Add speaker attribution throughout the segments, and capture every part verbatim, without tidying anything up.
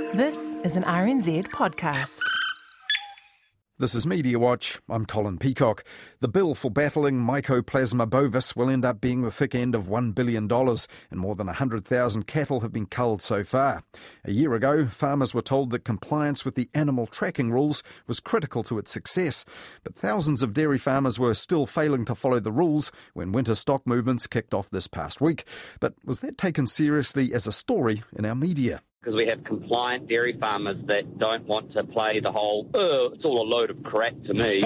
Speaker 1: This is an R N Z podcast.
Speaker 2: This is Media Watch. I'm Colin Peacock. The bill for battling Mycoplasma bovis will end up being the thick end of one billion dollars, and more than one hundred thousand cattle have been culled so far. A year ago, farmers were told that compliance with the animal tracking rules was critical to its success, but thousands of dairy farmers were still failing to follow the rules when winter stock movements kicked off this past week. But was that taken seriously as a story in our media?
Speaker 3: Because we have compliant dairy farmers that don't want to play the whole, oh, it's all a load of crap to me.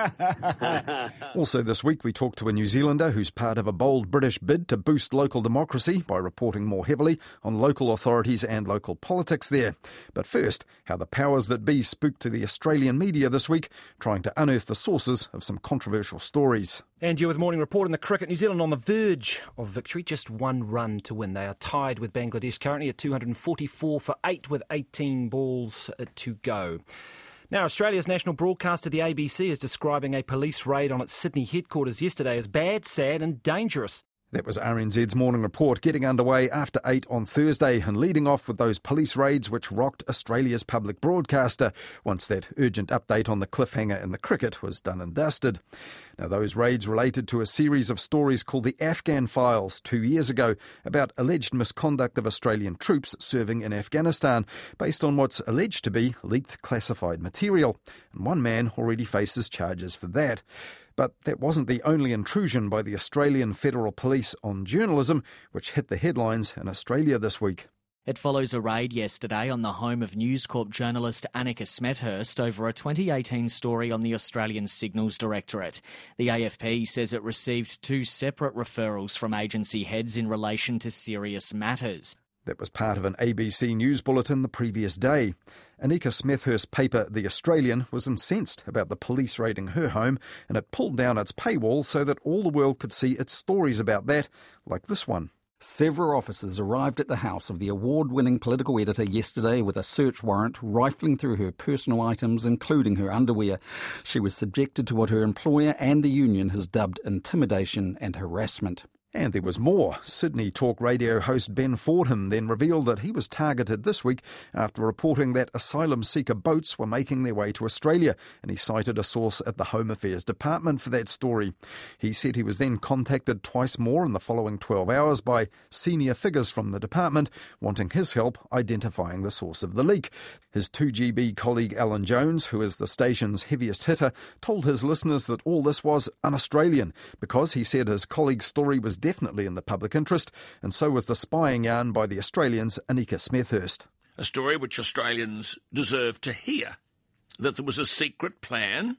Speaker 2: Also this week we talked to a New Zealander who's part of a bold British bid to boost local democracy by reporting more heavily on local authorities and local politics there. But first, how the powers that be spooked to the Australian media this week, trying to unearth the sources of some controversial stories.
Speaker 4: And you with Morning Report in the cricket. New Zealand on the verge of victory, just one run to win. They are tied with Bangladesh currently at two hundred forty-four for eight with eighteen balls to go. Now, Australia's national broadcaster, the A B C, is describing a police raid on its Sydney headquarters yesterday as bad, sad and dangerous.
Speaker 2: That was R N Z's Morning Report, getting underway after eight on Thursday and leading off with those police raids which rocked Australia's public broadcaster once that urgent update on the cliffhanger in the cricket was done and dusted. Now, those raids related to a series of stories called the Afghan Files two years ago about alleged misconduct of Australian troops serving in Afghanistan based on what's alleged to be leaked classified material. And one man already faces charges for that. But that wasn't the only intrusion by the Australian Federal Police on journalism, which hit the headlines in Australia this week.
Speaker 5: It follows a raid yesterday on the home of News Corp journalist Annika Smethurst over a twenty eighteen story on the Australian Signals Directorate. The A F P says it received two separate referrals from agency heads in relation to serious matters.
Speaker 2: That was part of an A B C News bulletin the previous day. Annika Smethurst's paper, The Australian, was incensed about the police raiding her home, and it pulled down its paywall so that all the world could see its stories about that, like this one.
Speaker 6: Several officers arrived at the house of the award-winning political editor yesterday with a search warrant, rifling through her personal items, including her underwear. She was subjected to what her employer and the union has dubbed intimidation and harassment.
Speaker 2: And there was more. Sydney talk radio host Ben Fordham then revealed that he was targeted this week after reporting that asylum seeker boats were making their way to Australia, and he cited a source at the Home Affairs Department for that story. He said he was then contacted twice more in the following twelve hours by senior figures from the department wanting his help identifying the source of the leak. His two G B colleague Alan Jones, who is the station's heaviest hitter, told his listeners that all this was un-Australian because he said his colleague's story was definitely in the public interest, and so was the spying yarn by the Australians' Annika Smethurst.
Speaker 7: A story which Australians deserve to hear, that there was a secret plan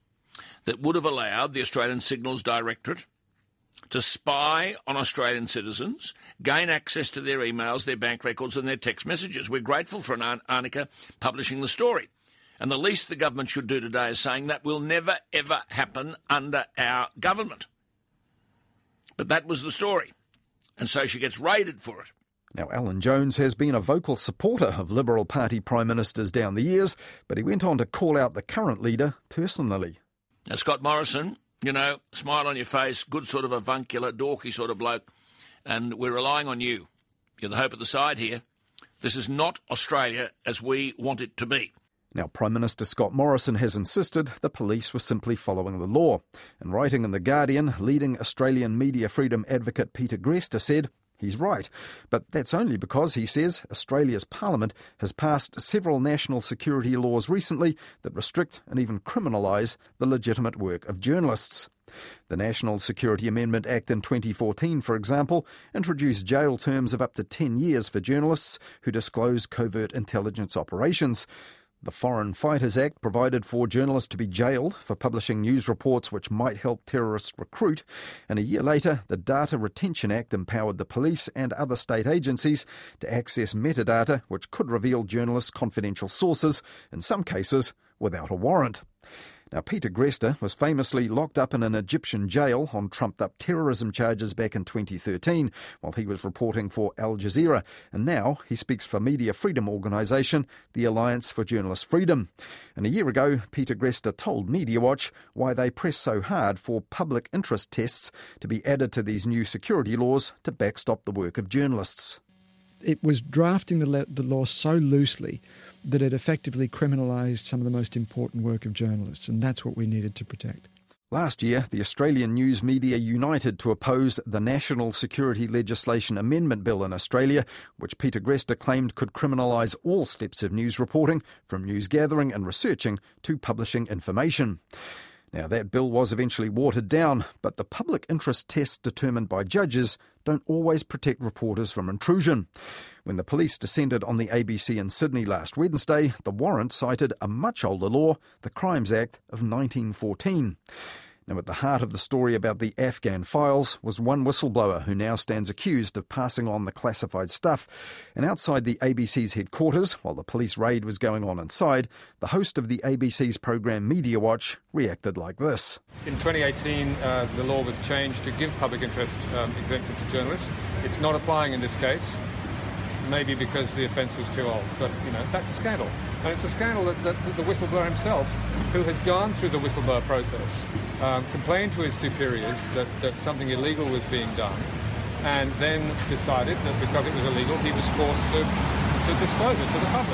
Speaker 7: that would have allowed the Australian Signals Directorate to spy on Australian citizens, gain access to their emails, their bank records and their text messages. We're grateful for Annika publishing the story. And the least the government should do today is saying that will never, ever happen under our government. But that was the story, and so she gets raided for it.
Speaker 2: Now, Alan Jones has been a vocal supporter of Liberal Party Prime Ministers down the years, but he went on to call out the current leader personally.
Speaker 7: Now, Scott Morrison, you know, smile on your face, good sort of avuncular, dorky sort of bloke, and we're relying on you. You're the hope of the side here. This is not Australia as we want it to be.
Speaker 2: Now, Prime Minister Scott Morrison has insisted the police were simply following the law. And writing in The Guardian, leading Australian media freedom advocate Peter Gresta said he's right. But that's only because, he says, Australia's Parliament has passed several national security laws recently that restrict and even criminalise the legitimate work of journalists. The National Security Amendment Act in twenty fourteen, for example, introduced jail terms of up to ten years for journalists who disclose covert intelligence operations. The Foreign Fighters Act provided for journalists to be jailed for publishing news reports which might help terrorists recruit, and a year later the Data Retention Act empowered the police and other state agencies to access metadata which could reveal journalists' confidential sources, in some cases without a warrant. Now, Peter Gresta was famously locked up in an Egyptian jail on trumped-up terrorism charges back in twenty thirteen while he was reporting for Al Jazeera, and now he speaks for media freedom organisation, the Alliance for Journalist Freedom. And a year ago, Peter Gresta told Media Watch why they press so hard for public interest tests to be added to these new security laws to backstop the work of journalists.
Speaker 8: it was drafting the, le- the law so loosely that it effectively criminalised some of the most important work of journalists, and that's what we needed to protect.
Speaker 2: Last year, the Australian news media united to oppose the National Security Legislation Amendment Bill in Australia, which Peter Greste claimed could criminalise all steps of news reporting, from news gathering and researching to publishing information. Now, that bill was eventually watered down, but the public interest tests determined by judges don't always protect reporters from intrusion. When the police descended on the A B C in Sydney last Wednesday, the warrant cited a much older law, the Crimes Act of nineteen fourteen. Now, at the heart of the story about the Afghan files was one whistleblower who now stands accused of passing on the classified stuff. And outside the A B C's headquarters, while the police raid was going on inside, the host of the A B C's programme Media Watch reacted like this.
Speaker 9: In twenty eighteen, uh, the law was changed to give public interest um, exemption to journalists. It's not applying in this case, maybe because the offence was too old. But, you know, that's a scandal. And it's a scandal that, that, that the whistleblower himself, who has gone through the whistleblower process, um, complained to his superiors that, that something illegal was being done, and then decided that because it was illegal, he was forced to, to disclose it to the public.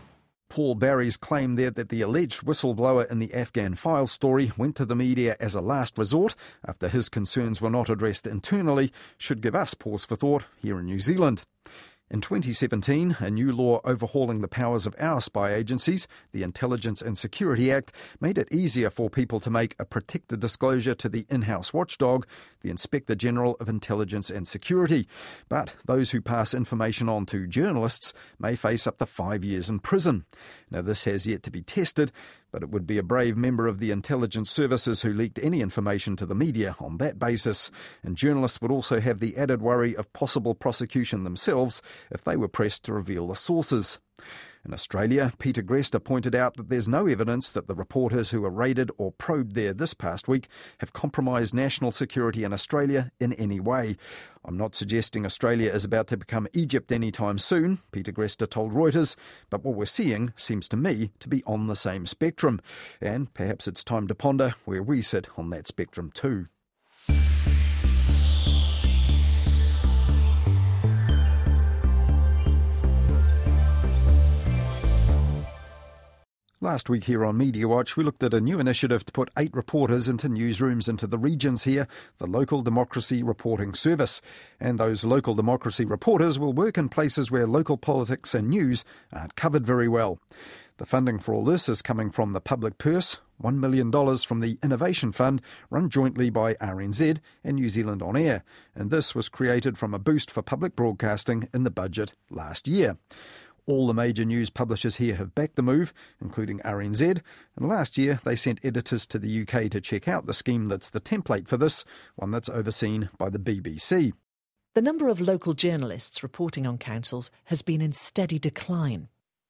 Speaker 2: Paul Barry's claim there that the alleged whistleblower in the Afghan files story went to the media as a last resort after his concerns were not addressed internally should give us pause for thought here in New Zealand. In twenty seventeen, a new law overhauling the powers of our spy agencies, the Intelligence and Security Act, made it easier for people to make a protected disclosure to the in-house watchdog, the Inspector General of Intelligence and Security. But those who pass information on to journalists may face up to five years in prison. Now, this has yet to be tested, but it would be a brave member of the intelligence services who leaked any information to the media on that basis. And journalists would also have the added worry of possible prosecution themselves if they were pressed to reveal the sources. In Australia, Peter Greste pointed out that there's no evidence that the reporters who were raided or probed there this past week have compromised national security in Australia in any way. I'm not suggesting Australia is about to become Egypt anytime soon, Peter Greste told Reuters, but what we're seeing seems to me to be on the same spectrum. And perhaps it's time to ponder where we sit on that spectrum too. Last week here on Media Watch, we looked at a new initiative to put eight reporters into newsrooms into the regions here, the Local Democracy Reporting Service. And those local democracy reporters will work in places where local politics and news aren't covered very well. The funding for all this is coming from the public purse, one million dollars from the Innovation Fund, run jointly by R N Z and New Zealand On Air. And this was created from a boost for public broadcasting in the budget last year. All the major news publishers here have backed the move, including R N Z, and last year they sent editors to the U K to check out the scheme that's the template for this, one that's overseen by the B B C.
Speaker 1: The number of local journalists reporting on councils has been in steady decline.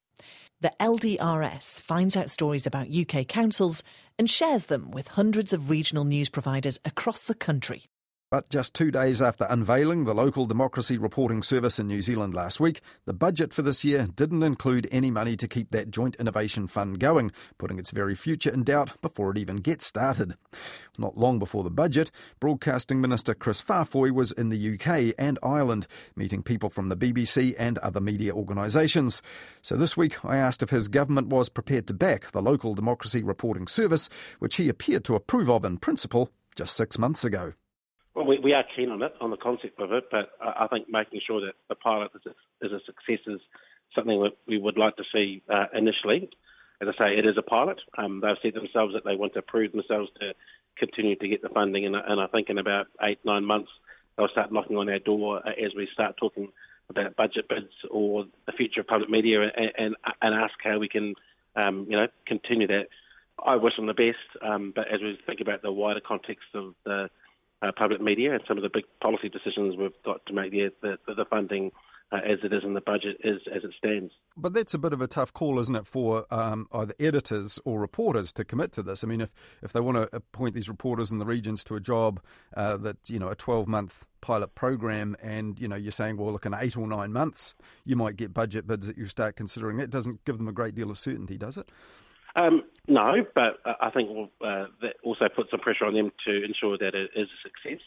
Speaker 1: The L D R S finds out stories about U K councils and shares them with hundreds of regional news providers across the country.
Speaker 2: But just two days after unveiling the Local Democracy Reporting Service in New Zealand last week, the budget for this year didn't include any money to keep that joint innovation fund going, putting its very future in doubt before it even gets started. Not long before the budget, Broadcasting Minister Chris Farfoy was in the U K and Ireland, meeting people from the B B C and other media organisations. So this week I asked if his government was prepared to back the Local Democracy Reporting Service, which he appeared to approve of in principle just six months ago.
Speaker 10: Well, we, we are keen on it, on the concept of it, but I think making sure that the pilot is a, is a success is something that we would like to see uh, initially. As I say, it is a pilot. Um, they've said themselves that they want to prove themselves to continue to get the funding, and, and I think in about eight, nine months they'll start knocking on our door as we start talking about budget bids or the future of public media, and, and, and ask how we can, um, you know, continue that. I wish them the best, um, but as we think about the wider context of the Uh, public media and some of the big policy decisions we've got to make there, the, the, the funding uh, as it is in the budget is as it stands.
Speaker 2: But that's a bit of a tough call, isn't it, for um, either editors or reporters to commit to this? I mean, if, if they want to appoint these reporters in the regions to a job uh, that, you know, a twelve-month pilot program and, you know, you're saying, well, look, in eight or nine months, you might get budget bids that you start considering. That doesn't give them a great deal of certainty, does it?
Speaker 10: Um, no, but uh, I think uh, that also puts some pressure on them to ensure that it is a success.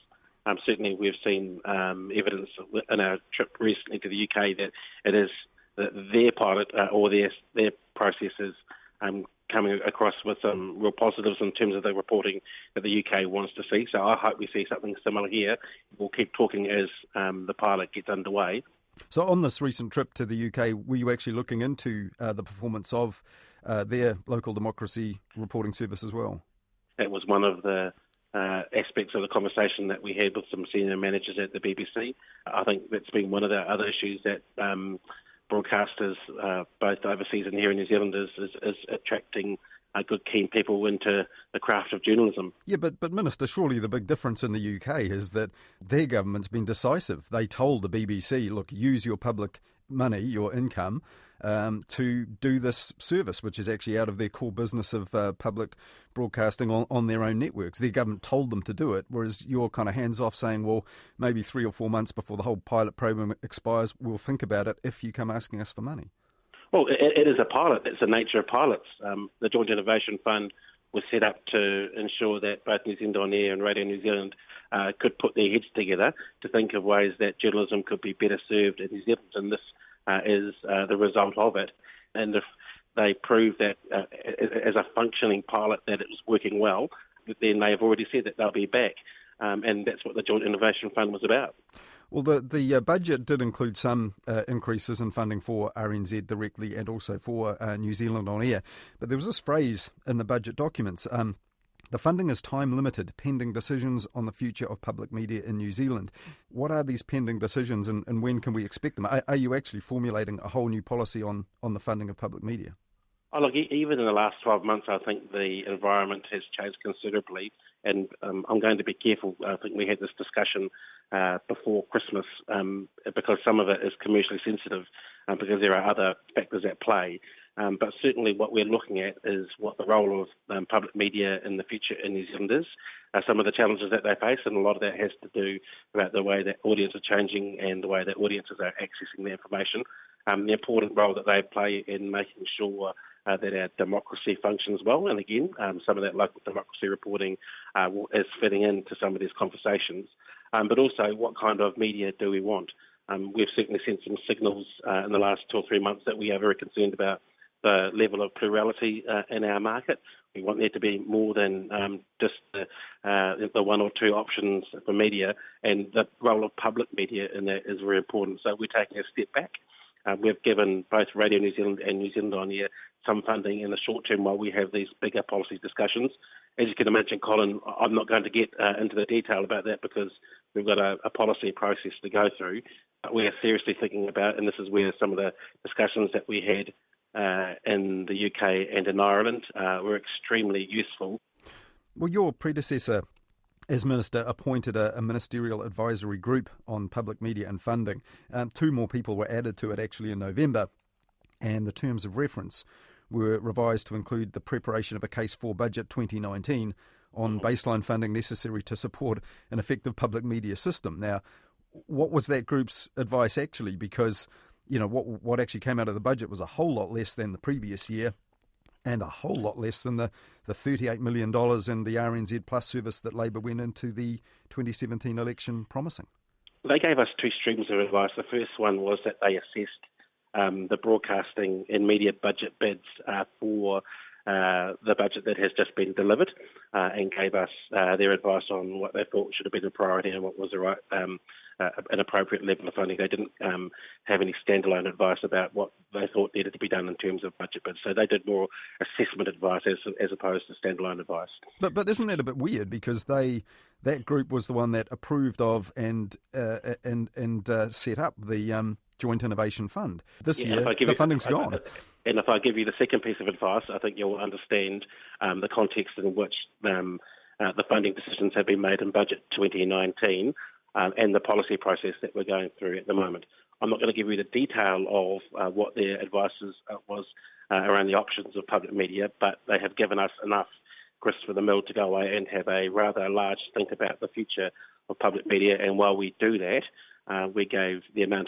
Speaker 10: Um, certainly, we've seen um, evidence in our trip recently to the U K that it is their pilot uh, or their their processes um, coming across with some real positives in terms of the reporting that the U K wants to see. So I hope we see something similar here. We'll keep talking as um, the pilot gets underway.
Speaker 2: So on this recent trip to the U K, were you actually looking into uh, the performance of uh, their local democracy reporting service as well?
Speaker 10: That was one of the uh, aspects of the conversation that we had with some senior managers at the B B C. I think that's been one of the other issues that um, broadcasters, uh, both overseas and here in New Zealand, is, is, is attracting uh, good, keen people into the craft of journalism.
Speaker 2: Yeah, but, but Minister, surely the big difference in the U K is that their government's been decisive. They told the B B C, look, use your public money, your income, um, to do this service, which is actually out of their core business of uh, public broadcasting on, on their own networks. Their government told them to do it, whereas you're kind of hands-off saying, well, maybe three or four months before the whole pilot program expires, we'll think about it if you come asking us for money.
Speaker 10: Well, it, it is a pilot. It's the nature of pilots. Um, the Joint Innovation Fund was set up to ensure that both New Zealand On Air and Radio New Zealand uh, could put their heads together to think of ways that journalism could be better served in New Zealand, and this uh, is uh, the result of it. And if they prove that uh, as a functioning pilot that it was working well, then they've already said that they'll be back. Um, and that's what the Joint Innovation Fund was about.
Speaker 2: Well, the, the uh, budget did include some uh, increases in funding for R N Z directly and also for uh, New Zealand On Air. But there was this phrase in the budget documents, um, the funding is time limited, pending decisions on the future of public media in New Zealand. What are these pending decisions and, and when can we expect them? Are, are you actually formulating a whole new policy on, on the funding of public media?
Speaker 10: Oh, look, even in the last twelve months, I think the environment has changed considerably. And um, I'm going to be careful. I think we had this discussion uh, before Christmas um, because some of it is commercially sensitive uh, because there are other factors at play. Um, but certainly what we're looking at is what the role of um, public media in the future in New Zealand is, uh, some of the challenges that they face, and a lot of that has to do about the way that audiences are changing and the way that audiences are accessing the information, um, the important role that they play in making sure uh, that our democracy functions well. And again, um, some of that local democracy reporting uh, is fitting into some of these conversations. Um, but also, what kind of media do we want? Um, we've certainly sent some signals uh, in the last two or three months that we are very concerned about the level of plurality uh, in our market. We want there to be more than um, just the, uh, the one or two options for media, and the role of public media in that is very important. So we're taking a step back. Uh, we've given both Radio New Zealand and New Zealand On Air some funding in the short term while we have these bigger policy discussions. As you can imagine, Colin, I'm not going to get uh, into the detail about that because we've got a, a policy process to go through. But we are seriously thinking about, and this is where some of the discussions that we had Uh, in the U K and in Ireland uh, were extremely useful.
Speaker 2: Well, your predecessor as Minister appointed a, a ministerial advisory group on public media and funding. Um, two more people were added to it actually in November, and the terms of reference were revised to include the preparation of a case for Budget twenty nineteen on baseline funding necessary to support an effective public media system. Now, what was that group's advice actually? Because you know, what what actually came out of the budget was a whole lot less than the previous year and a whole lot less than the, the thirty-eight million dollars in the R N Z Plus service that Labor went into the twenty seventeen election promising.
Speaker 10: They gave us two streams of advice. The first one was that they assessed um, the broadcasting and media budget bids uh, for uh, the budget that has just been delivered uh, and gave us uh, their advice on what they thought should have been a priority and what was the right um, Uh, an appropriate level of funding. They didn't um, have any standalone advice about what they thought needed to be done in terms of budget bids. So they did more assessment advice as as opposed to standalone advice.
Speaker 2: But but isn't that a bit weird? Because they that group was the one that approved of and uh, and and uh, set up the um, Joint Innovation Fund. This
Speaker 10: yeah,
Speaker 2: year, the
Speaker 10: you,
Speaker 2: funding's
Speaker 10: I,
Speaker 2: gone.
Speaker 10: And if I give you the second piece of advice, I think you'll understand um, the context in which um, uh, the funding decisions have been made in Budget twenty nineteen. Um, and the policy process that we're going through at the moment. I'm not going to give you the detail of uh, what their advice is, uh, was uh, around the options of public media, but they have given us enough grist for the mill to go away and have a rather large think about the future of public media. And while we do that, uh, we gave the amount of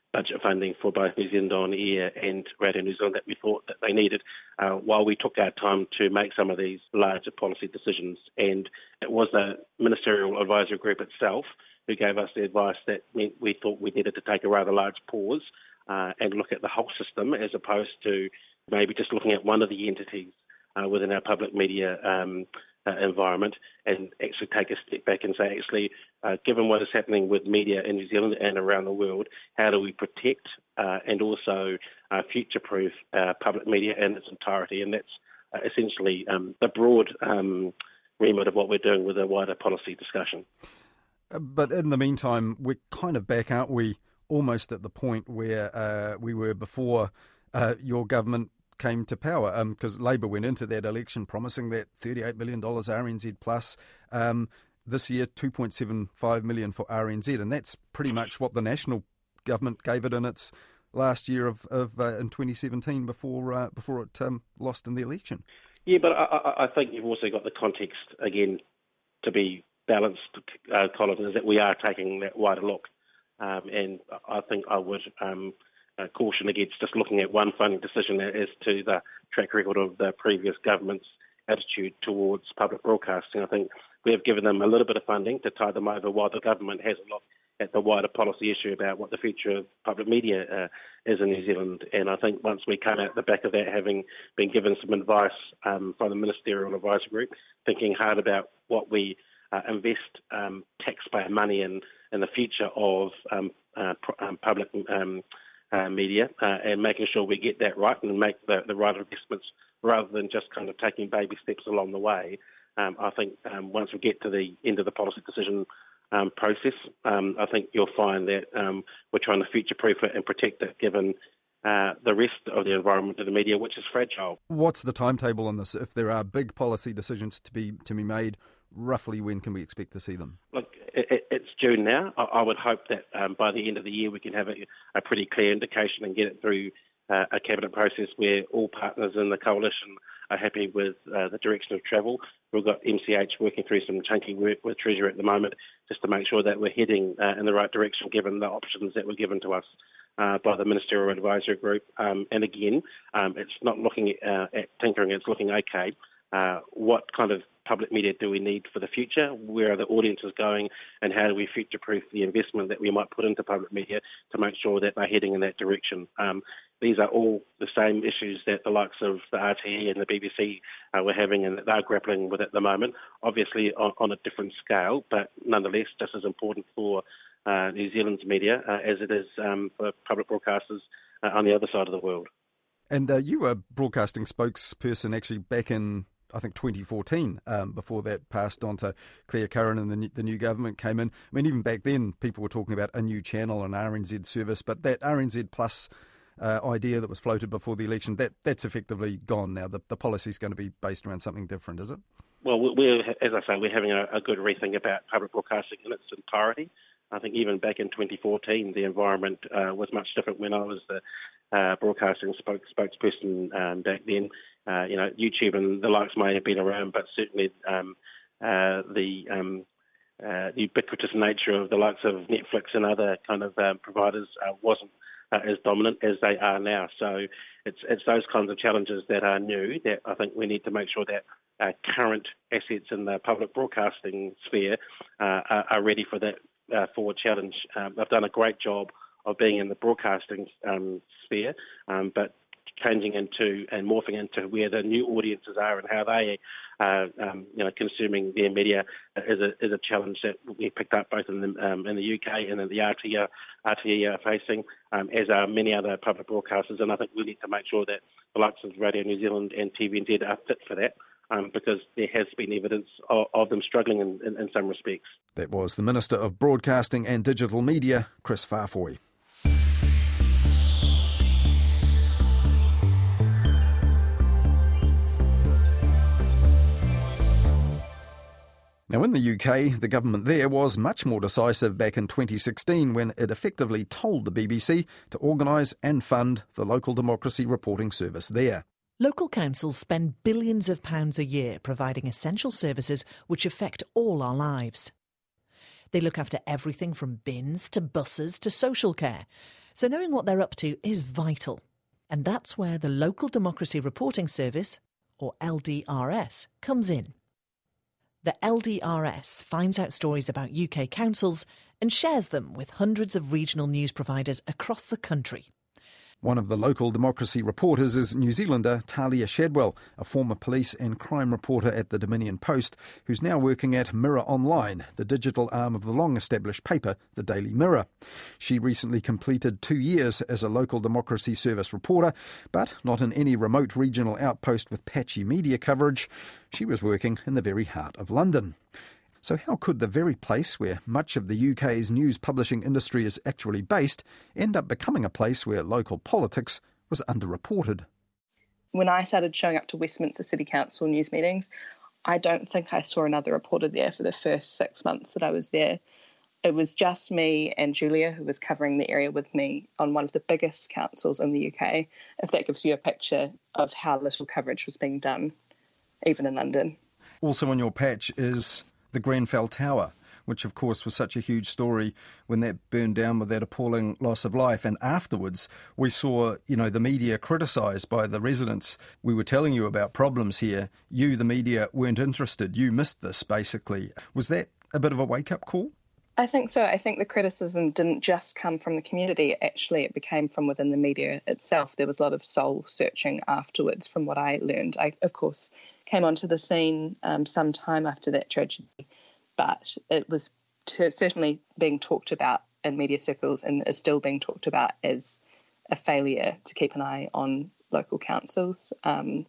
Speaker 10: budget funding for both New Zealand On Air and Radio New Zealand that we thought that they needed uh, while we took our time to make some of these larger policy decisions. And it was the Ministerial Advisory Group itself who gave us the advice that we, we thought we needed to take a rather large pause uh, and look at the whole system as opposed to maybe just looking at one of the entities uh, within our public media um, uh, environment and actually take a step back and say, actually, uh, given what is happening with media in New Zealand and around the world, how do we protect uh, and also uh, future-proof uh, public media in its entirety? And that's uh, essentially um, the broad um, remit of what we're doing with a wider policy discussion.
Speaker 2: But in the meantime, we're kind of back, aren't we, almost at the point where uh, we were before uh, your government came to power, because um, Labour went into that election promising that thirty-eight million dollars R N Z plus. Um, this year, two point seven five million dollars for R N Z, and that's pretty much what the national government gave it in its last year of, of uh, in twenty seventeen before uh, before it um, lost in the election.
Speaker 10: Yeah, but I, I think you've also got the context, again, to be balanced, uh, Colin, is that we are taking that wider look. Um, and I think I would um, uh, caution against just looking at one funding decision as to the track record of the previous government's attitude towards public broadcasting. I think we have given them a little bit of funding to tide them over while the government has a look at the wider policy issue about what the future of public media uh, is in New Zealand. And I think once we come out the back of that, having been given some advice um, from the Ministerial Advisory Group, thinking hard about what we uh, invest um, taxpayer money in in the future of um, uh, um, public um, uh, media uh, and making sure we get that right and make the, the right investments rather than just kind of taking baby steps along the way. Um, I think um, once we get to the end of the policy decision um, process, um, I think you'll find that um, we're trying to future-proof it and protect it given uh, the rest of the environment of the media, which is fragile.
Speaker 2: What's the timetable on this? If there are big policy decisions to be to be made, roughly when can we expect to see them?
Speaker 10: Look, it, it's June now. I, I would hope that um, by the end of the year we can have a, a pretty clear indication and get it through uh, a cabinet process where all partners in the coalition are happy with uh, the direction of travel. We've got M C H working through some chunky work with Treasury at the moment just to make sure that we're heading uh, in the right direction given the options that were given to us uh, by the Ministerial Advisory Group. Um, and again, um, it's not looking at, uh, at tinkering, it's looking, okay, uh, what kind of public media do we need for the future? Where are the audiences going? And how do we future-proof the investment that we might put into public media to make sure that they're heading in that direction? Um, these are all the same issues that the likes of the R T E and the B B C uh, were having and that they're grappling with at the moment, obviously on, on a different scale, but nonetheless just as important for uh, New Zealand's media uh, as it is um, for public broadcasters uh, on the other side of the world.
Speaker 2: And uh, you were broadcasting spokesperson actually back in I think twenty fourteen, um, before that passed on to Claire Curran and the new, the new government came in. I mean, even back then, people were talking about a new channel, an R N Z service, but that R N Z Plus uh, idea that was floated before the election, that that's effectively gone now. The, the policy is going to be based around something different, is it?
Speaker 10: Well, we're, as I say, we're having a, a good rethink about public broadcasting in its entirety. I think even back in twenty fourteen, the environment uh, was much different when I was the uh, broadcasting spoke, spokesperson um, back then. Uh, you know, YouTube and the likes may have been around, but certainly um, uh, the, um, uh, the ubiquitous nature of the likes of Netflix and other kind of um, providers uh, wasn't uh, as dominant as they are now. So it's it's those kinds of challenges that are new that I think we need to make sure that uh, current assets in the public broadcasting sphere uh, are, are ready for that uh, forward challenge. Um, they've done a great job of being in the broadcasting um, sphere, um, but changing into and morphing into where the new audiences are and how they are, um, you know, consuming their media is a is a challenge that we picked up both in the um, in the U K and in the R T E R T E are facing, um, as are many other public broadcasters. And I think we need to make sure that the likes of Radio New Zealand and T V N Z are fit for that. Um, because there has been evidence of, of them struggling in, in, in some respects.
Speaker 2: That was the Minister of Broadcasting and Digital Media, Chris Farfoy. Now, in the U K, the government there was much more decisive back in twenty sixteen when it effectively told the B B C to organise and fund the local democracy reporting service there.
Speaker 1: Local councils spend billions of pounds a year providing essential services which affect all our lives. They look after everything from bins to buses to social care. So knowing what they're up to is vital. And that's where the Local Democracy Reporting Service, or L D R S, comes in. The L D R S finds out stories about U K councils and shares them with hundreds of regional news providers across the country.
Speaker 2: One of the Local Democracy reporters is New Zealander Talia Shadwell, a former police and crime reporter at the Dominion Post, who's now working at Mirror Online, the digital arm of the long-established paper, the Daily Mirror. She recently completed two years as a Local Democracy Service reporter, but not in any remote regional outpost with patchy media coverage. She was working in the very heart of London. So how could the very place where much of the U K's news publishing industry is actually based end up becoming a place where local politics was underreported?
Speaker 11: When I started showing up to Westminster City Council news meetings, I don't think I saw another reporter there for the first six months that I was there. It was just me and Julia, who was covering the area with me on one of the biggest councils in the U K, if that gives you a picture of how little coverage was being done, even in London. Also
Speaker 2: on your patch is the Grenfell Tower, which of course was such a huge story when that burned down with that appalling loss of life. And afterwards we saw, you know, the media criticised by the residents. We were telling you about problems here. You, the media, weren't interested. You missed this, basically. Was that a bit of a wake-up call?
Speaker 11: I think so. I think the criticism didn't just come from the community. Actually, it became from within the media itself. There was a lot of soul-searching afterwards, from what I learned. I, of course, came onto the scene um, some time after that tragedy, but it was t- certainly being talked about in media circles and is still being talked about as a failure to keep an eye on local councils. Um,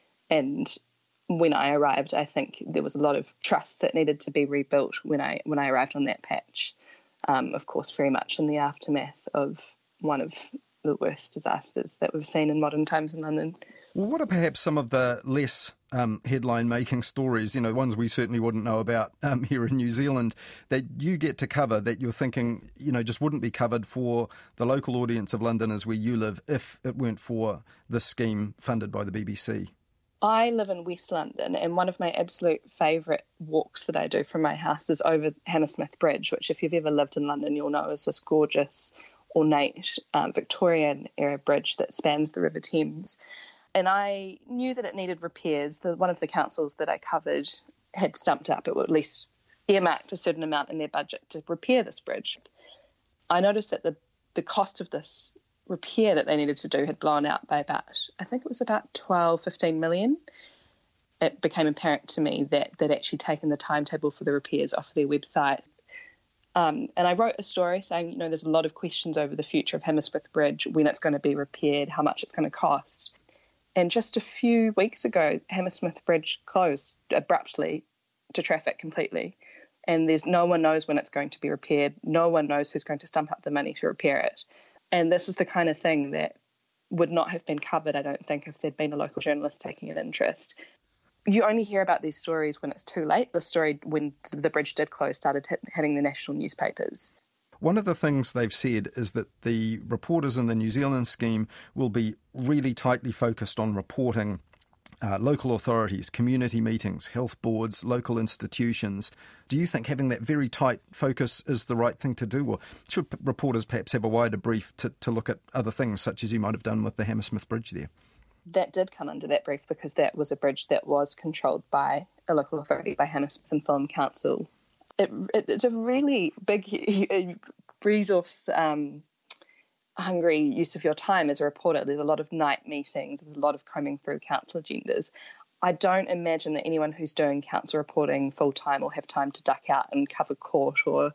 Speaker 11: and when I arrived, I think there was a lot of trust that needed to be rebuilt when I when I arrived on that patch. Um, of course, very much in the aftermath of one of the worst disasters that we've seen in modern times in London.
Speaker 2: Well, what are perhaps some of the less um, headline-making stories, you know, ones we certainly wouldn't know about um, here in New Zealand, that you get to cover, that you're thinking, you know, just wouldn't be covered for the local audience of Londoners where you live if it weren't for this scheme funded by the B B C?
Speaker 11: I live in West London, and one of my absolute favourite walks that I do from my house is over Hammersmith Bridge, which if you've ever lived in London, you'll know is this gorgeous, ornate um, Victorian-era bridge that spans the River Thames. And I knew that it needed repairs. The, one of the councils that I covered had stumped up, or at least earmarked a certain amount in their budget to repair this bridge. I noticed that the, the cost of this repair that they needed to do had blown out by about, I think it was about twelve, fifteen million. It became apparent to me that they'd actually taken the timetable for the repairs off their website. Um, and I wrote a story saying, you know, there's a lot of questions over the future of Hammersmith Bridge, when it's going to be repaired, how much it's going to cost. And just a few weeks ago, Hammersmith Bridge closed abruptly to traffic completely. And there's no one knows when it's going to be repaired. No one knows who's going to stump up the money to repair it. And this is the kind of thing that would not have been covered, I don't think, if there'd been a local journalist taking an interest. You only hear about these stories when it's too late. The story when the bridge did close started hit, hitting the national newspapers.
Speaker 2: One of the things they've said is that the reporters in the New Zealand scheme will be really tightly focused on reporting uh, local authorities, community meetings, health boards, local institutions. Do you think having that very tight focus is the right thing to do? Or should p- reporters perhaps have a wider brief to, to look at other things, such as you might have done with the Hammersmith Bridge there?
Speaker 11: That did come under that brief because that was a bridge that was controlled by a local authority, by Hammersmith and Fulham Council. It, it, it's a really big resource um, hungry use of your time as a reporter. There's a lot of night meetings, there's a lot of combing through council agendas. I don't imagine that anyone who's doing council reporting full-time will have time to duck out and cover court or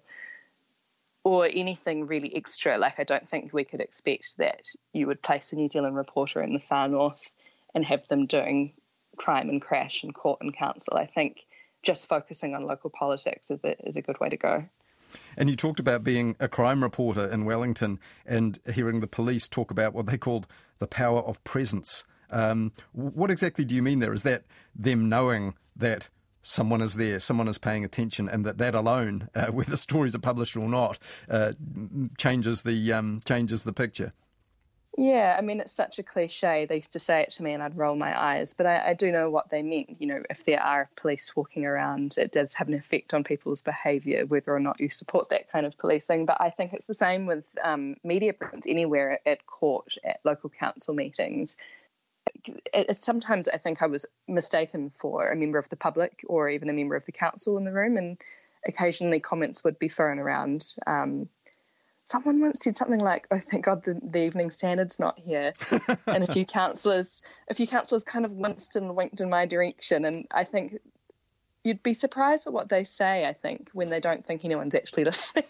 Speaker 11: or anything really extra. Like, I don't think we could expect that you would place a New Zealand reporter in the far north and have them doing crime and crash and court and council. I think just focusing on local politics is a, is a good way to go.
Speaker 2: And you talked about being a crime reporter in Wellington and hearing the police talk about what they called the power of presence. Um, what exactly do you mean there? Is that them knowing that someone is there, someone is paying attention, and that that alone, uh, whether stories are published or not, uh, changes the um, changes the picture?
Speaker 11: Yeah, I mean, it's such a cliche. They used to say it to me and I'd roll my eyes, but I, I do know what they meant. You know, if there are police walking around, it does have an effect on people's behaviour, whether or not you support that kind of policing. But I think it's the same with um, media presence anywhere, at, at court, at local council meetings. It, it, sometimes I think I was mistaken for a member of the public or even a member of the council in the room, and occasionally comments would be thrown around. Um, Someone once said something like, "Oh, thank God the, the Evening Standard's not here," and a few councillors, a few councillors kind of winced and winked in my direction. And I think you'd be surprised at what they say. I think when they don't think anyone's actually listening,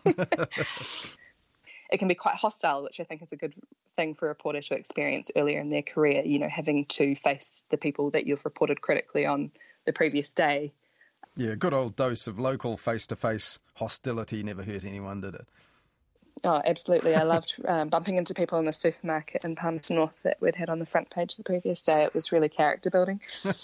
Speaker 11: it can be quite hostile, which I think is a good thing for a reporter to experience earlier in their career. You know, having to face the people that you've reported critically on the previous day.
Speaker 2: Yeah, good old dose of local face-to-face hostility never hurt anyone, did it?
Speaker 11: Oh, absolutely. I loved um, bumping into people in the supermarket in Palmerston North that we'd had on the front page the previous day. It was really character building.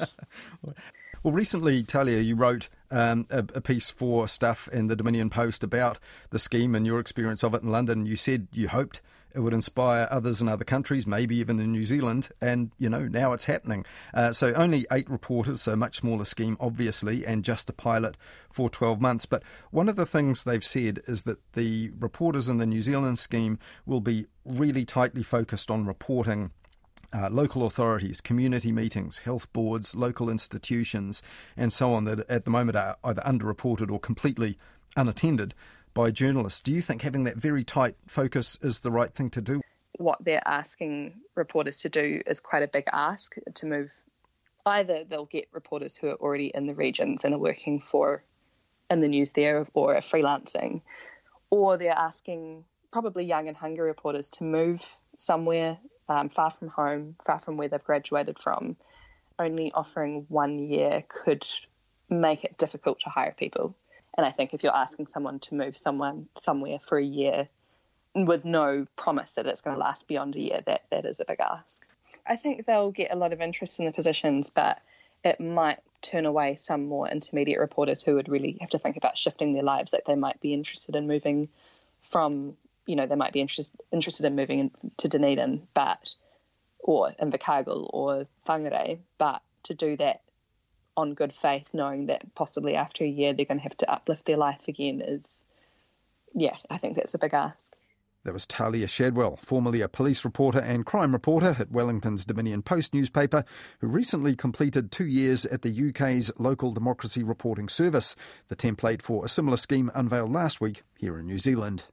Speaker 2: Well, recently, Talia, you wrote um, a, a piece for Stuff in the Dominion Post about the scheme and your experience of it in London. You said you hoped it would inspire others in other countries, maybe even in New Zealand, and, you know, now it's happening. Uh, so only eight reporters, so a much smaller scheme, obviously, and just a pilot for twelve months. But one of the things they've said is that the reporters in the New Zealand scheme will be really tightly focused on reporting Uh, local authorities, community meetings, health boards, local institutions, and so on, that at the moment are either underreported or completely unattended by journalists. Do you think having that very tight focus is the right thing to do?
Speaker 11: What they're asking reporters to do is quite a big ask, to move. Either they'll get reporters who are already in the regions and are working for in the news there or are freelancing, or they're asking probably young and hungry reporters to move somewhere Um, far from home, far from where they've graduated from. Only offering one year could make it difficult to hire people. And I think if you're asking someone to move someone somewhere for a year with no promise that it's going to last beyond a year, that, that is a big ask. I think they'll get a lot of interest in the positions, but it might turn away some more intermediate reporters who would really have to think about shifting their lives, that they might be interested in moving from you know, they might be interest, interested in moving in, to Dunedin, but, or Invercargill or Whangarei, but to do that on good faith, knowing that possibly after a year they're going to have to uplift their life again is, yeah, I think that's a big ask.
Speaker 2: That was Talia Shadwell, formerly a police reporter and crime reporter at Wellington's Dominion Post newspaper, who recently completed two years at the U K's Local Democracy Reporting Service, the template for a similar scheme unveiled last week here in New Zealand.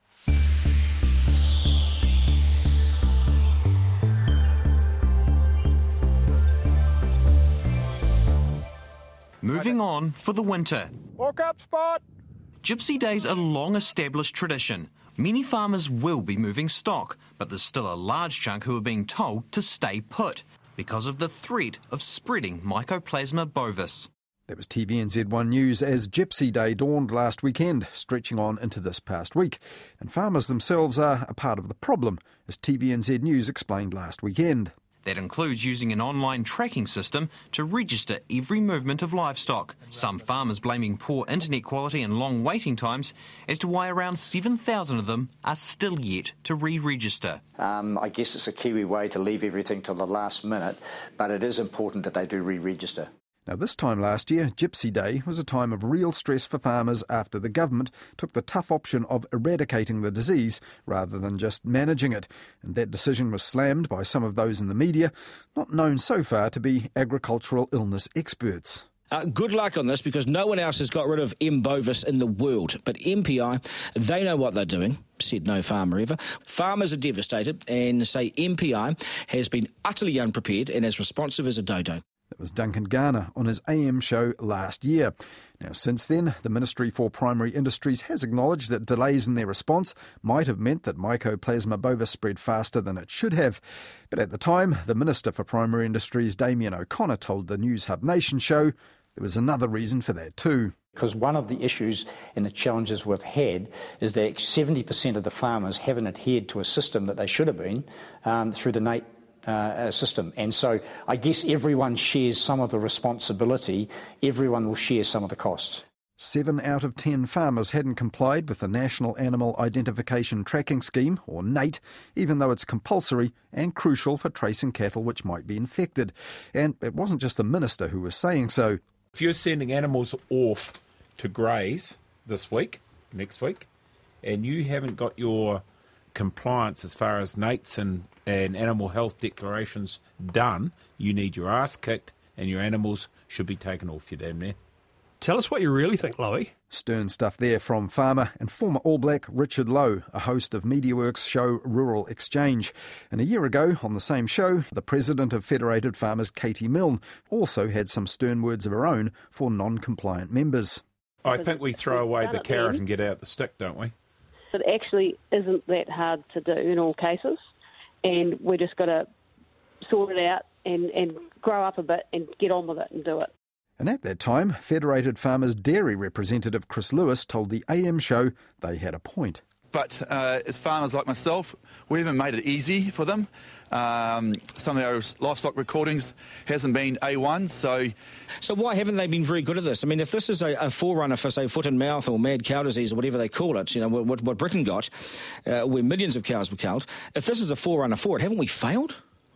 Speaker 12: Moving on for the winter.
Speaker 13: Walk up, Spot!
Speaker 12: Gypsy Day's a long-established tradition. Many farmers will be moving stock, but there's still a large chunk who are being told to stay put because of the threat of spreading Mycoplasma bovis.
Speaker 2: That was T V N Z one News as Gypsy Day dawned last weekend, stretching on into this past week. And farmers themselves are a part of the problem, as T V N Z News explained last weekend.
Speaker 12: That includes using an online tracking system to register every movement of livestock. Some farmers blaming poor internet quality and long waiting times as to why around seven thousand of them are still yet to re-register.
Speaker 14: Um, I guess it's a Kiwi way to leave everything till the last minute, but it is important that they do re-register.
Speaker 2: Now, this time last year, Gypsy Day was a time of real stress for farmers after the government took the tough option of eradicating the disease rather than just managing it. And that decision was slammed by some of those in the media, not known so far to be agricultural illness experts.
Speaker 15: Uh, good luck on this, because no one else has got rid of M. bovis in the world. But M P I, they know what they're doing, said no farmer ever. Farmers are devastated and say M P I has been utterly unprepared and as responsive as a dodo.
Speaker 2: That was Duncan Garner on his A M show last year. Now, since then, the Ministry for Primary Industries has acknowledged that delays in their response might have meant that Mycoplasma bovis spread faster than it should have. But at the time, the Minister for Primary Industries, Damien O'Connor, told the News Hub Nation show there was another reason for that too.
Speaker 16: Because one of the issues and the challenges we've had is that seventy percent of the farmers haven't adhered to a system that they should have been um, through the N A T Uh, system. And so I guess everyone shares some of the responsibility, everyone will share some of the costs.
Speaker 2: Seven out of ten farmers hadn't complied with the National Animal Identification Tracking Scheme, or NAIT, even though it's compulsory and crucial for tracing cattle which might be infected. And it wasn't just the minister who was saying so.
Speaker 13: If you're sending animals off to graze this week, next week, and you haven't got your compliance as far as NAITs and, and animal health declarations done, you need your ass kicked and your animals should be taken off you damn near.
Speaker 17: Tell us what you really think, Lowy.
Speaker 2: Stern stuff there from farmer and former All Black Richard Lowe, a host of MediaWorks show Rural Exchange. And a year ago, on the same show, the president of Federated Farmers, Katie Milne, also had some stern words of her own for non-compliant members.
Speaker 13: I think we throw away the carrot and get out the stick, don't we?
Speaker 18: It actually isn't that hard to do in all cases, and we just got to sort it out and, and grow up a bit and get on with it and do it.
Speaker 2: And at that time, Federated Farmers dairy representative Chris Lewis told the A M show they had a point.
Speaker 19: But uh, as farmers like myself, we haven't made it easy for them. Um, some of our livestock recordings hasn't been A one, so...
Speaker 15: So why haven't they been very good at this? I mean, if this is a, a forerunner for, say, foot and mouth or mad cow disease or whatever they call it, you know, what, what Britain got, uh, where millions of cows were killed, if this is a forerunner for it, haven't we failed?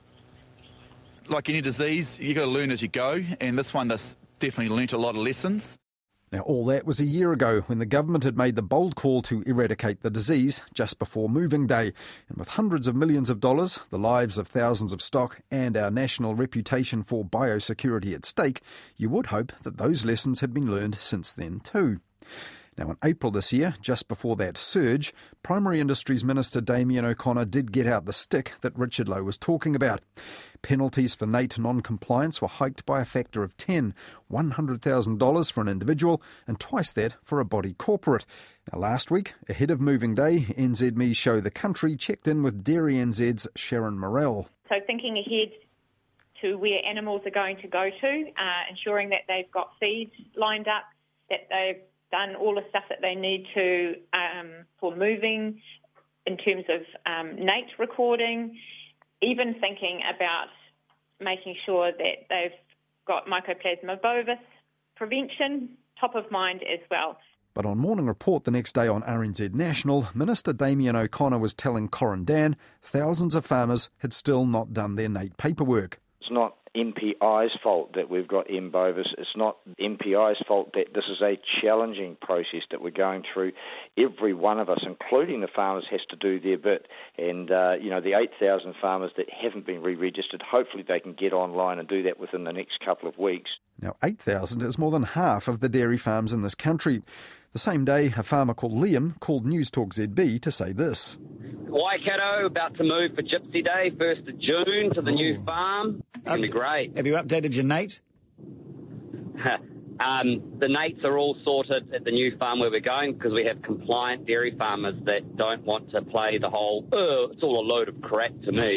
Speaker 19: Like any disease, you've got to learn as you go, and this one, this definitely learnt a lot of lessons.
Speaker 2: Now, all that was a year ago when the government had made the bold call to eradicate the disease just before moving day. And with hundreds of millions of dollars, the lives of thousands of stock and our national reputation for biosecurity at stake, you would hope that those lessons had been learned since then too. Now, in April this year, just before that surge, Primary Industries Minister Damien O'Connor did get out the stick that Richard Lowe was talking about. Penalties for NAIT non-compliance were hiked by a factor of ten, one hundred thousand dollars for an individual and twice that for a body corporate. Now, last week, ahead of moving day, N Z M E Show The Country checked in with Dairy N Z's Sharon Morrell.
Speaker 20: So thinking ahead to where animals are going to go to, uh, ensuring that they've got feed lined up, that they've done all the stuff that they need to um, for moving in terms of um, NAIT recording, even thinking about making sure that they've got Mycoplasma bovis prevention top of mind as well.
Speaker 2: But on Morning Report the next day on R N Z National, Minister Damien O'Connor was telling Corin Dan thousands of farmers had still not done their NAIT paperwork.
Speaker 21: It's not M P I's fault that we've got M. bovis. It's not M P I's fault that this is a challenging process that we're going through. Every one of us, including the farmers, has to do their bit. And, uh, you know, the eight thousand farmers that haven't been re-registered, hopefully they can get online and do that within the next couple of weeks.
Speaker 2: Now, eight thousand is more than half of the dairy farms in this country. The same day, a farmer called Liam called News Talk Z B to say this.
Speaker 3: Waikato about to move for Gypsy Day, first of June, to the new farm. It's going to be great.
Speaker 22: Have you updated your NAIT?
Speaker 3: um, the NAITs are all sorted at the new farm where we're going because we have compliant dairy farmers that don't want to play the whole, oh, it's all a load of crap to me.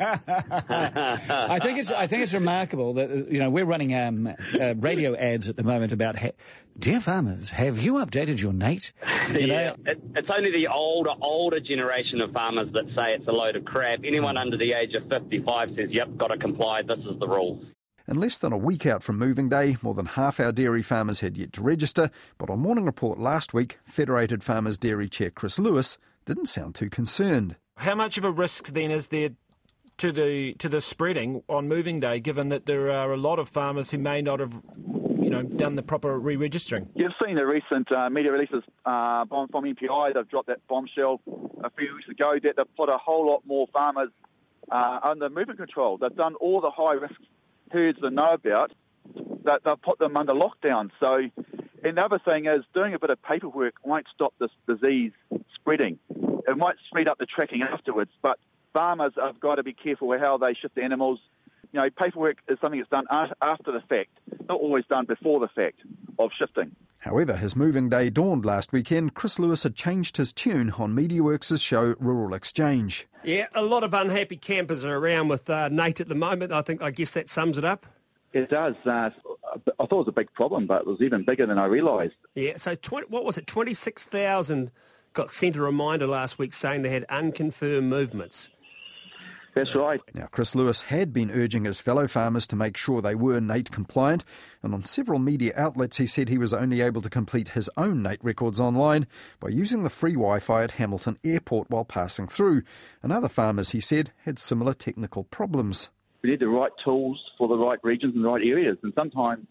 Speaker 22: I think it's I think it's remarkable that, you know, we're running um, uh, radio ads at the moment about, ha- dear farmers, have you updated your NAIT? You
Speaker 3: yeah, it, it's only the older, older generation of farmers that say it's a load of crap. Anyone under the age of fifty-five says, yep, got to comply, this is the rules.
Speaker 2: And less than a week out from moving day, more than half our dairy farmers had yet to register. But on Morning Report last week, Federated Farmers Dairy Chair Chris Lewis didn't sound too concerned.
Speaker 4: How much of a risk then is there to the to the spreading on moving day, given that there are a lot of farmers who may not have, you know, done the proper re-registering?
Speaker 23: You've seen the recent uh, media releases uh, from M P I. They've dropped that bombshell a few weeks ago that they've put a whole lot more farmers uh, under movement control. They've done all the high-risk herds they know about, that they've put them under lockdown. So, and the other thing is, doing a bit of paperwork won't stop this disease spreading. It might speed up the tracking afterwards, but farmers have got to be careful how they shift the animals. You know, paperwork is something that's done after the fact, not always done before the fact of shifting.
Speaker 2: However, as moving day dawned last weekend, Chris Lewis had changed his tune on MediaWorks' show Rural Exchange.
Speaker 17: Yeah, a lot of unhappy campers are around with uh, NAIT at the moment. I think, I guess that sums it up.
Speaker 24: It does. Uh, I thought it was a big problem, but it was even bigger than I realised.
Speaker 17: Yeah, so twenty, what was it, twenty-six thousand got sent a reminder last week saying they had unconfirmed movements.
Speaker 24: That's right.
Speaker 2: Now, Chris Lewis had been urging his fellow farmers to make sure they were NAIT compliant, and on several media outlets he said he was only able to complete his own NAIT records online by using the free Wi-Fi at Hamilton Airport while passing through. And other farmers, he said, had similar technical problems.
Speaker 24: We need the right tools for the right regions and the right areas, and sometimes,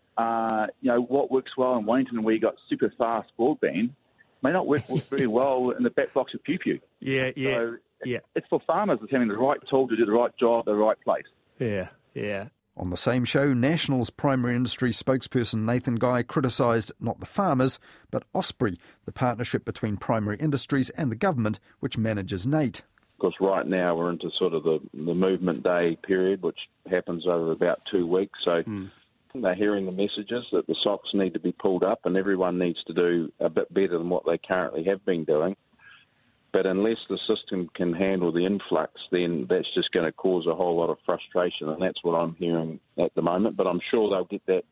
Speaker 24: uh, you know, what works well in Wellington where you got super fast broadband may not work very well in the back blocks of Pew Pew.
Speaker 17: Yeah, yeah.
Speaker 24: So
Speaker 17: Yeah.
Speaker 24: It's for farmers as having the right tool to do the right job at the right place.
Speaker 17: Yeah, yeah.
Speaker 2: On the same show, National's primary industry spokesperson Nathan Guy criticised not the farmers, but Osprey, the partnership between primary industries and the government, which manages NAIT.
Speaker 24: Of course, right now we're into sort of the, the movement day period, which happens over about two weeks. So mm. they're hearing the messages that the socks need to be pulled up and everyone needs to do a bit better than what they currently have been doing. But unless the system can handle the influx, then that's just going to cause a whole lot of frustration, and that's what I'm hearing at the moment. But I'm sure they'll get that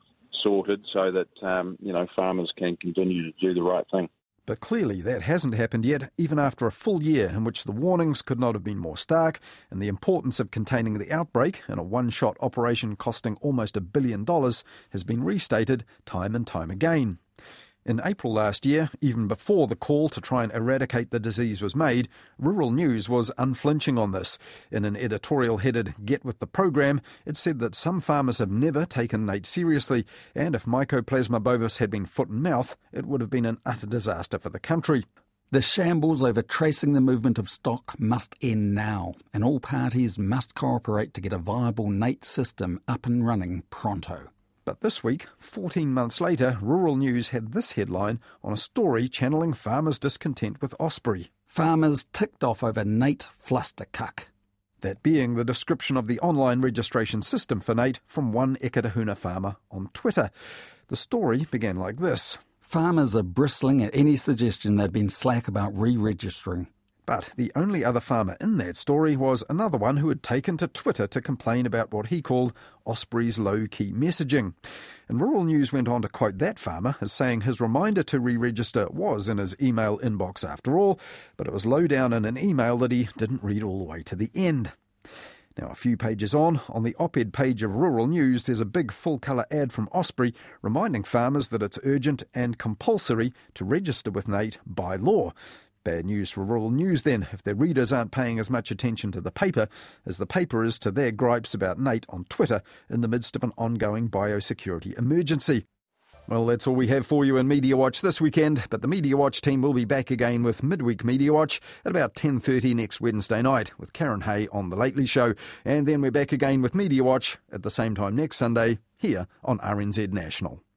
Speaker 24: sorted so that um, you know farmers can continue to do the right thing.
Speaker 2: But clearly that hasn't happened yet, even after a full year in which the warnings could not have been more stark, and the importance of containing the outbreak in a one-shot operation costing almost a billion dollars has been restated time and time again. In April last year, even before the call to try and eradicate the disease was made, Rural News was unflinching on this. In an editorial headed Get With The Programme, it said that some farmers have never taken NAIT seriously, and if Mycoplasma bovis had been foot and mouth, it would have been an utter disaster for the country.
Speaker 5: The shambles over tracing the movement of stock must end now, and all parties must cooperate to get a viable NAIT system up and running pronto.
Speaker 2: But this week, fourteen months later, Rural News had this headline on a story channelling farmers' discontent with Osprey.
Speaker 5: Farmers ticked off over NAIT flustercuck.
Speaker 2: That being the description of the online registration system for NAIT from one Eketahuna farmer on Twitter. The story began like this.
Speaker 5: Farmers are bristling at any suggestion they'd been slack about re-registering.
Speaker 2: But the only other farmer in that story was another one who had taken to Twitter to complain about what he called Osprey's low-key messaging. And Rural News went on to quote that farmer as saying his reminder to re-register was in his email inbox after all, but it was low down in an email that he didn't read all the way to the end. Now, a few pages on, on the op-ed page of Rural News, there's a big full-colour ad from Osprey reminding farmers that it's urgent and compulsory to register with NAIT by law. Bad news for Rural News then, if their readers aren't paying as much attention to the paper as the paper is to their gripes about NAIT on Twitter in the midst of an ongoing biosecurity emergency. Well, that's all we have for you in Media Watch this weekend, but the Media Watch team will be back again with Midweek Media Watch at about ten thirty next Wednesday night with Karen Hay on The Lately Show, and then we're back again with Media Watch at the same time next Sunday here on R N Z National.